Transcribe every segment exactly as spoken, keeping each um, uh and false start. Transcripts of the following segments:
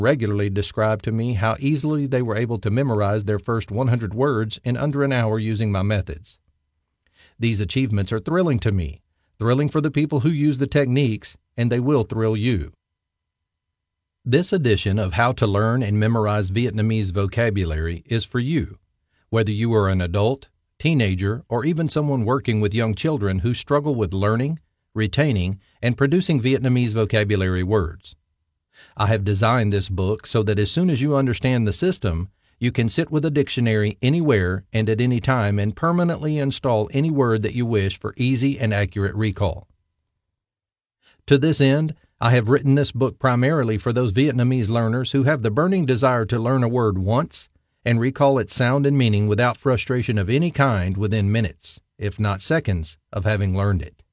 regularly described to me how easily they were able to memorize their first one hundred words in under an hour using my methods. These achievements are thrilling to me, thrilling for the people who use the techniques, and they will thrill you. This edition of How to Learn and Memorize Vietnamese Vocabulary is for you, whether you are an adult, teenager, or even someone working with young children who struggle with learning, retaining, and producing Vietnamese vocabulary words. I have designed this book so that as soon as you understand the system, you can sit with a dictionary anywhere and at any time and permanently install any word that you wish for easy and accurate recall. To this end, I have written this book primarily for those Vietnamese learners who have the burning desire to learn a word once and recall its sound and meaning without frustration of any kind within minutes, if not seconds, of having learned it.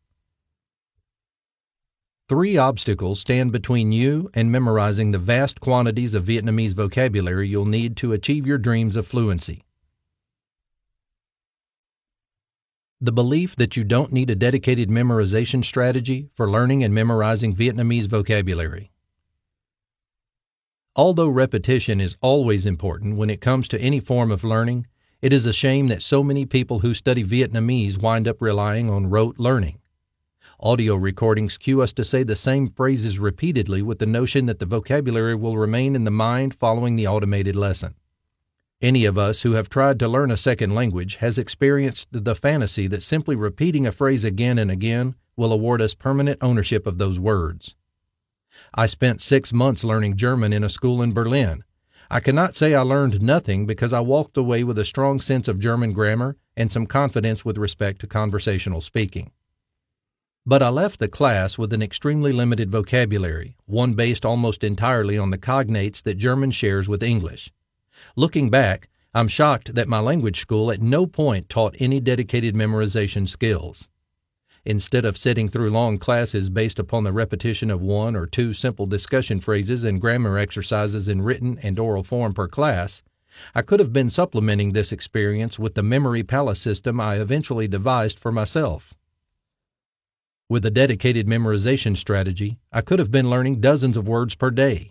Three obstacles stand between you and memorizing the vast quantities of Vietnamese vocabulary you'll need to achieve your dreams of fluency. The belief that you don't need a dedicated memorization strategy for learning and memorizing Vietnamese vocabulary. Although repetition is always important when it comes to any form of learning, it is a shame that so many people who study Vietnamese wind up relying on rote learning. Audio recordings cue us to say the same phrases repeatedly with the notion that the vocabulary will remain in the mind following the automated lesson. Any of us who have tried to learn a second language has experienced the fantasy that simply repeating a phrase again and again will award us permanent ownership of those words. I spent six months learning German in a school in Berlin. I cannot say I learned nothing because I walked away with a strong sense of German grammar and some confidence with respect to conversational speaking. But I left the class with an extremely limited vocabulary, one based almost entirely on the cognates that German shares with English. Looking back, I'm shocked that my language school at no point taught any dedicated memorization skills. Instead of sitting through long classes based upon the repetition of one or two simple discussion phrases and grammar exercises in written and oral form per class, I could have been supplementing this experience with the memory palace system I eventually devised for myself. With a dedicated memorization strategy, I could have been learning dozens of words per day.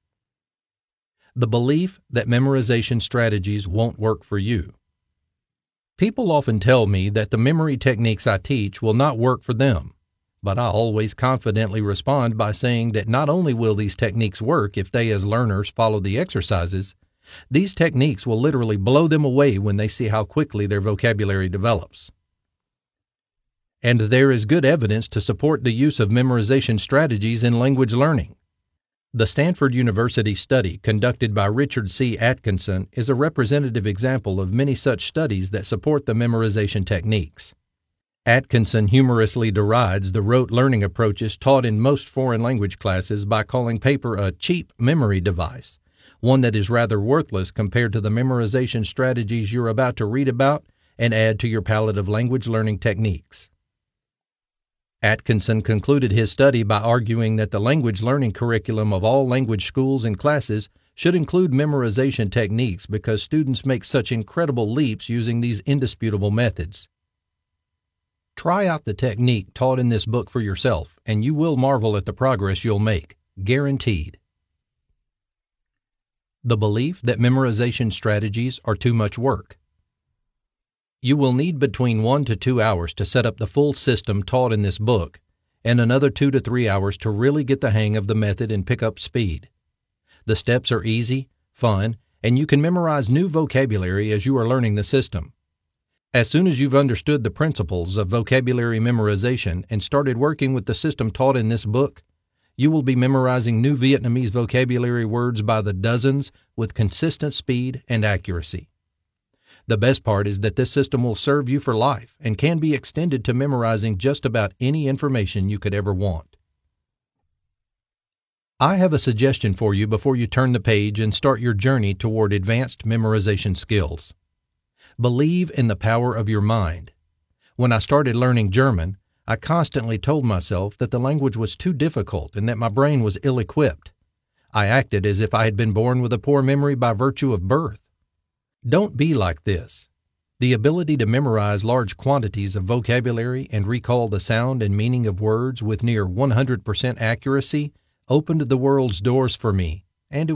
The belief that memorization strategies won't work for you. People often tell me that the memory techniques I teach will not work for them, but I always confidently respond by saying that not only will these techniques work if they as learners follow the exercises, these techniques will literally blow them away when they see how quickly their vocabulary develops. And there is good evidence to support the use of memorization strategies in language learning. The Stanford University study conducted by Richard C. Atkinson is a representative example of many such studies that support the memorization techniques. Atkinson humorously derides the rote learning approaches taught in most foreign language classes by calling paper a cheap memory device, one that is rather worthless compared to the memorization strategies you're about to read about and add to your palette of language learning techniques. Atkinson concluded his study by arguing that the language learning curriculum of all language schools and classes should include memorization techniques because students make such incredible leaps using these indisputable methods. Try out the technique taught in this book for yourself, and you will marvel at the progress you'll make, guaranteed. The belief that memorization strategies are too much work. You will need between one to two hours to set up the full system taught in this book, and another two to three hours to really get the hang of the method and pick up speed. The steps are easy, fun, and you can memorize new vocabulary as you are learning the system. As soon as you've understood the principles of vocabulary memorization and started working with the system taught in this book, you will be memorizing new Vietnamese vocabulary words by the dozens with consistent speed and accuracy. The best part is that this system will serve you for life and can be extended to memorizing just about any information you could ever want. I have a suggestion for you before you turn the page and start your journey toward advanced memorization skills. Believe in the power of your mind. When I started learning German, I constantly told myself that the language was too difficult and that my brain was ill-equipped. I acted as if I had been born with a poor memory by virtue of birth. Don't be like this. The ability to memorize large quantities of vocabulary and recall the sound and meaning of words with near one hundred percent accuracy opened the world's doors for me